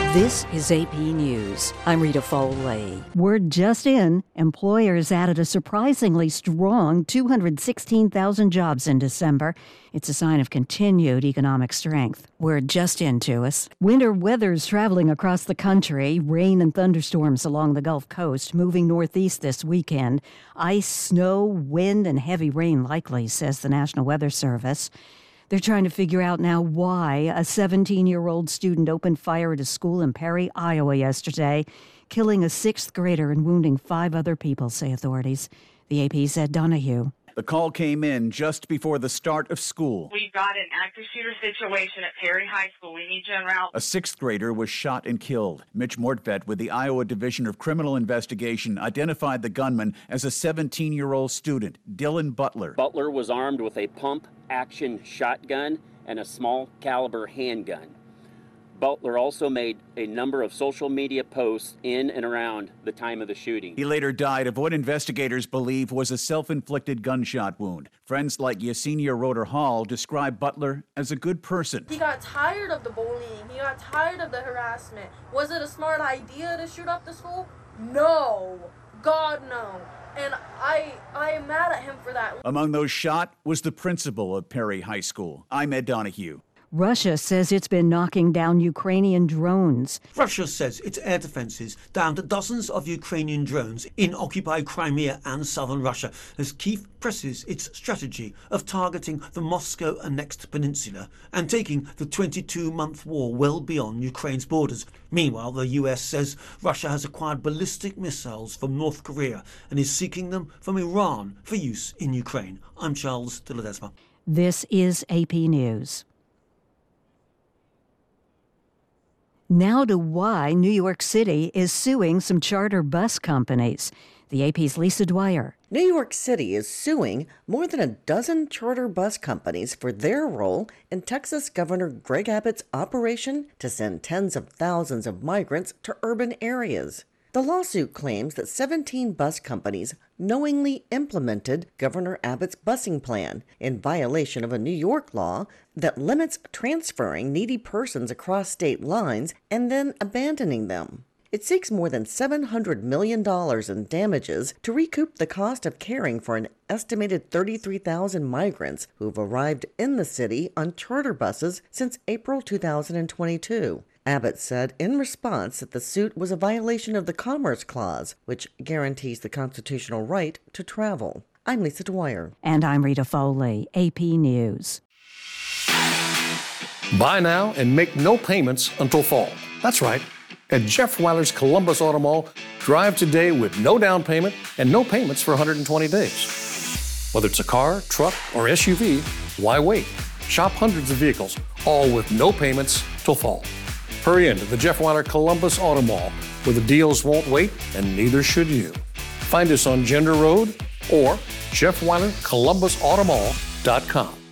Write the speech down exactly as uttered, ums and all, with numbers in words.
This is A P News. I'm Rita Foley. Word just in, employers added a surprisingly strong two hundred sixteen thousand jobs in December. It's a sign of continued economic strength. Word just in to us. Winter weather's traveling across the country. Rain and thunderstorms along the Gulf Coast, moving northeast this weekend. Ice, snow, wind, and heavy rain likely, says the National Weather Service. They're trying to figure out now why a seventeen-year-old student opened fire at a school in Perry, Iowa yesterday, killing a sixth grader and wounding five other people, say authorities. The A P said Donahue. The call came in just before the start of school. We've got an active shooter situation at Perry High School. We need you en route. A sixth grader was shot and killed. Mitch Mortvedt with the Iowa Division of Criminal Investigation identified the gunman as a seventeen-year-old student, Dylan Butler. Butler was armed with a pump-action shotgun and a small caliber handgun. Butler also made a number of social media posts in and around the time of the shooting. He later died of what investigators believe was a self-inflicted gunshot wound. Friends like Yesenia Roeder Hall describe Butler as a good person. He got tired of the bullying. He got tired of the harassment. Was it a smart idea to shoot up the school? No. God, no. And I I am mad at him for that. Among those shot was the principal of Perry High School. I'm Ed Donahue. Russia says it's been knocking down Ukrainian drones. Russia says its air defences downed dozens of Ukrainian drones in occupied Crimea and southern Russia as Kyiv presses its strategy of targeting the Moscow-annexed peninsula and taking the twenty-two-month war well beyond Ukraine's borders. Meanwhile, the U S says Russia has acquired ballistic missiles from North Korea and is seeking them from Iran for use in Ukraine. I'm Charles de Ledesma. This is A P News. Now to why New York City is suing some charter bus companies. The A P's Lisa Dwyer. New York City is suing more than a dozen charter bus companies for their role in Texas Governor Greg Abbott's operation to send tens of thousands of migrants to urban areas. The lawsuit claims that seventeen bus companies knowingly implemented Governor Abbott's busing plan in violation of a New York law that limits transferring needy persons across state lines and then abandoning them. It seeks more than seven hundred million dollars in damages to recoup the cost of caring for an estimated thirty-three thousand migrants who've arrived in the city on charter buses since April two thousand twenty-two. Abbott said in response that the suit was a violation of the Commerce Clause, which guarantees the constitutional right to travel. I'm Lisa Dwyer. And I'm Rita Foley, A P News. Buy now and make no payments until fall. That's right. At Jeff Weiler's Columbus Auto Mall, drive today with no down payment and no payments for one hundred twenty days. Whether it's a car, truck, or S U V, why wait? Shop hundreds of vehicles, all with no payments till fall. Hurry into the Jeff Weiler Columbus Auto Mall, where the deals won't wait, and neither should you. Find us on Gender Road or jeff weiler columbus auto mall dot com.